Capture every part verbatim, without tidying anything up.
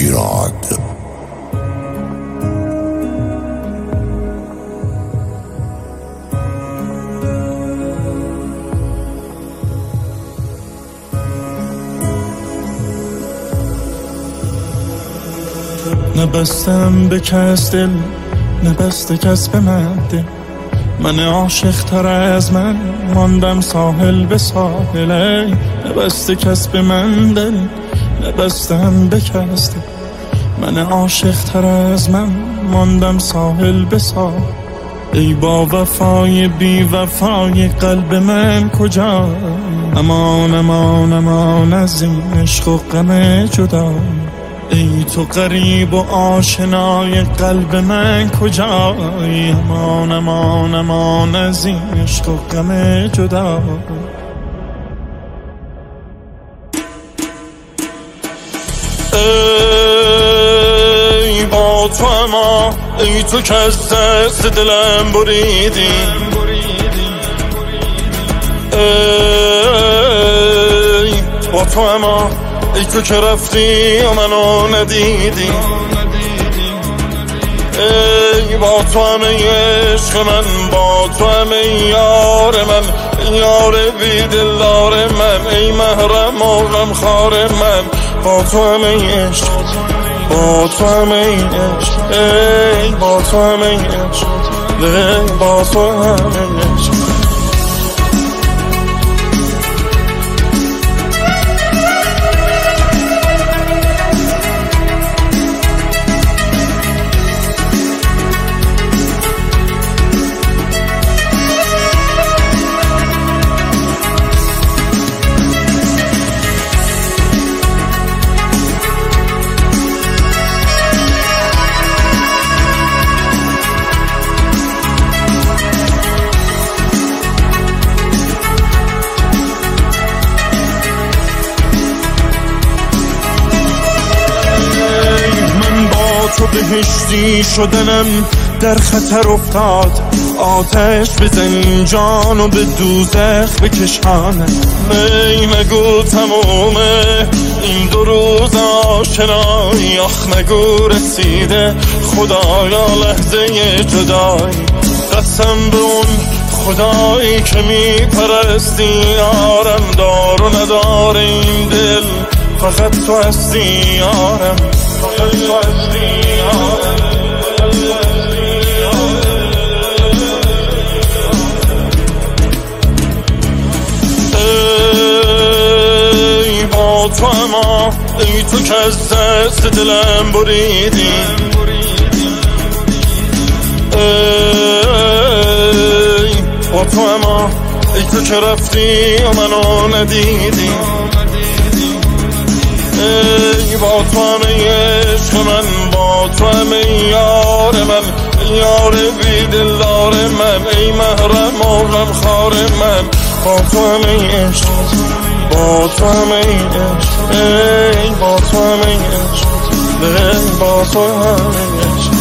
پیراد. نبستم به کس دل، نبسته کس به من دل. من عاشق تر از من ماندم ساحل به ساحل. نبسته کس به من دل، نبستم به کس دل. من عاشق تر از من ماندم ساحل به ساحل. ای با وفای بی وفای قلب من کجا؟ امان امان امان از این عشق و غم جدا. ای تو غریب و آشنای قلب من کجایی؟ امان امان امان از این عشق و غم جدا. ای با تو اما ای تو که از دست دلم بریدی. ای با تو اما ای تو که رفتی و منو ندیدی. ای با تو همه عشق من، با تو همه یار من، یار بی دلدار من، ای محرم و غمخوار من. با تو همه عشق، با تو همه عشق، ای با تو همه عشق، ای با تو همه عشق. تو بهشتی شدنم در خطر افتاد. آتش بزن جانو به دوزخ بکشانم. می نگو تمومه این دو روز آشنایی. آخ نگو رسیده خدایا لحظه جدایی. قسم به اون خدایی که می پرستی یارم. دار و ندار این دل فقط تو هستی یارم، فقط تو هستی یارم. ای با تو اما ای تو که از دست دلم بریدی. ای با تو اما ای تو که رفتی و منو ندیدی. ای با تو همه عشق من، با تو همه یار من، یار بی دلدار من، ای محرم و غمخوار من. با تو همه عشق، با تو همه عشق، ای با تو همه عشق، ای با تو همه عشق.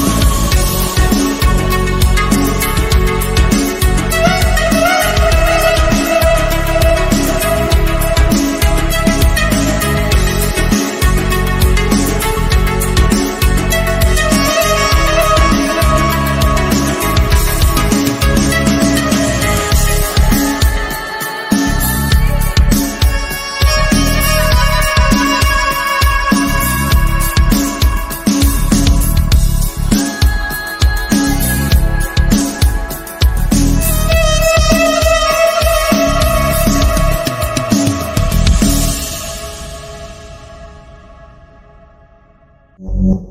Mm-hmm.